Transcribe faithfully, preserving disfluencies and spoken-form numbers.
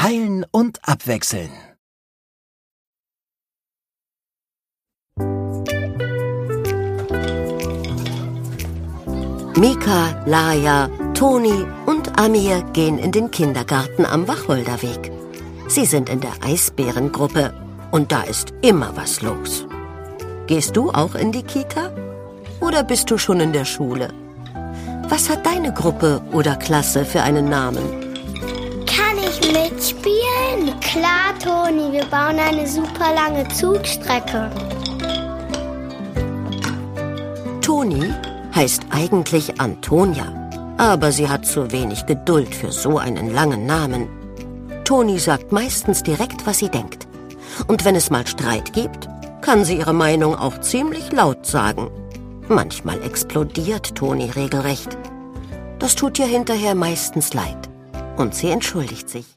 Teilen und abwechseln. Mika, Laia, Toni und Amir gehen in den Kindergarten am Wacholderweg. Sie sind in der Eisbärengruppe und da ist immer was los. Gehst du auch in die Kita? Oder bist du schon in der Schule? Was hat deine Gruppe oder Klasse für einen Namen? Kann ich mitspielen? Klar, Toni, wir bauen eine super lange Zugstrecke. Toni heißt eigentlich Antonia, aber sie hat zu wenig Geduld für so einen langen Namen. Toni sagt meistens direkt, was sie denkt. Und wenn es mal Streit gibt, kann sie ihre Meinung auch ziemlich laut sagen. Manchmal explodiert Toni regelrecht. Das tut ihr hinterher meistens leid und sie entschuldigt sich.